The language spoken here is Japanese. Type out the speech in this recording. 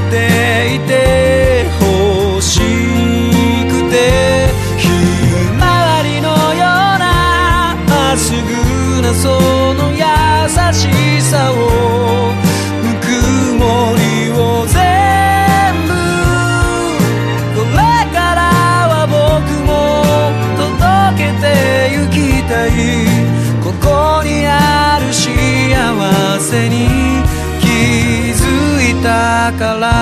っていて欲しくて、ひまわりのようなまっすぐなその優しさを、ぬくもりを全部、これからは僕も届けてゆきたい。ここにある幸せに気づいたから